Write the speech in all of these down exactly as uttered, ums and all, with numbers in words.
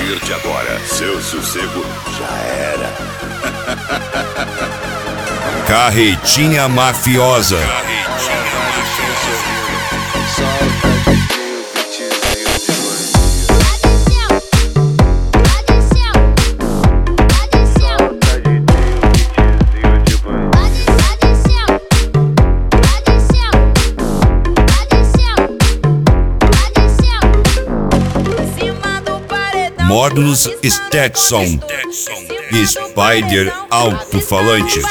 partir de agora, seu sossego já era. Carretinha mafiosa. Módulos Stetson e Spider Alto-Falantes.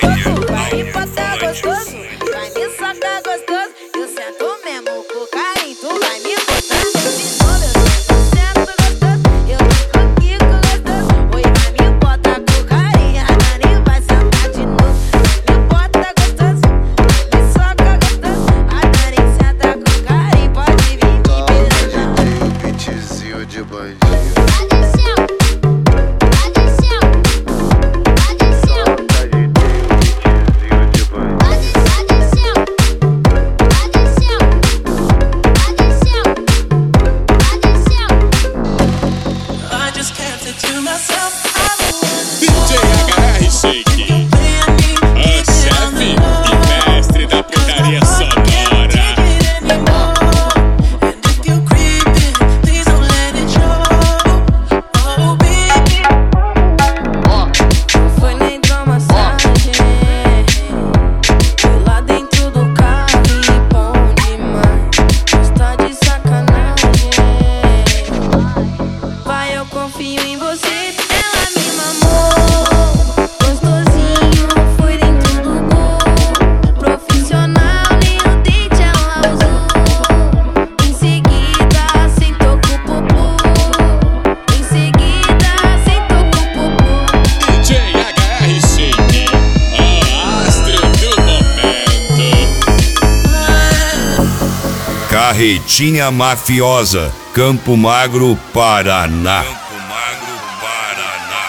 Carretinha mafiosa, Campo Magro, Paraná. Campo Magro, Paraná.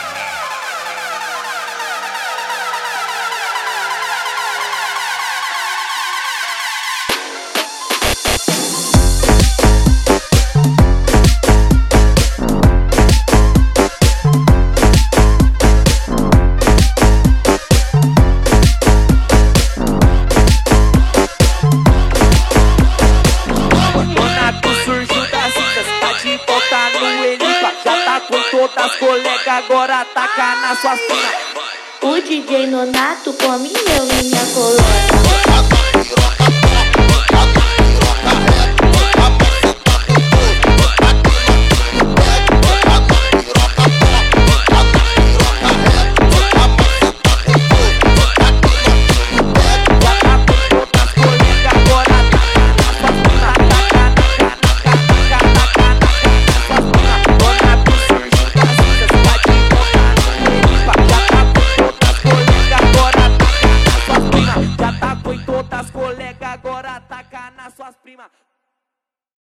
Todas colegas agora taca na sua cima. O D J Nonato come eu e minha coluna.